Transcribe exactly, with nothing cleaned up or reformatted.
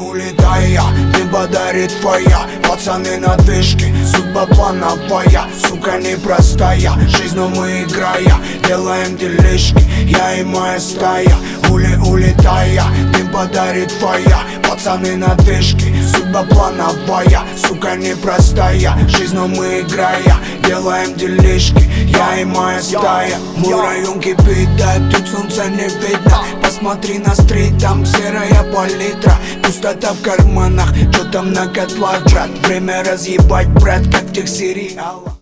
улетая, ты подарит фая. Пацаны на движке, судьба плановая, сука непростая. Жизнь, но мы играя, делаем делишки, я и моя стая. Ули улетая, ты подарит фая. Пацаны на движке, судьба плановая, сука непростая. Жизнь, но мы играя, делаем делишки, я и моя стая. Мой район кипит, да тут солнца не видно. Посмотри на стрит, там серая палитра. Пустота в карманах, что там на котлах, брат. Время разъебать, брат, как в тех сериалах.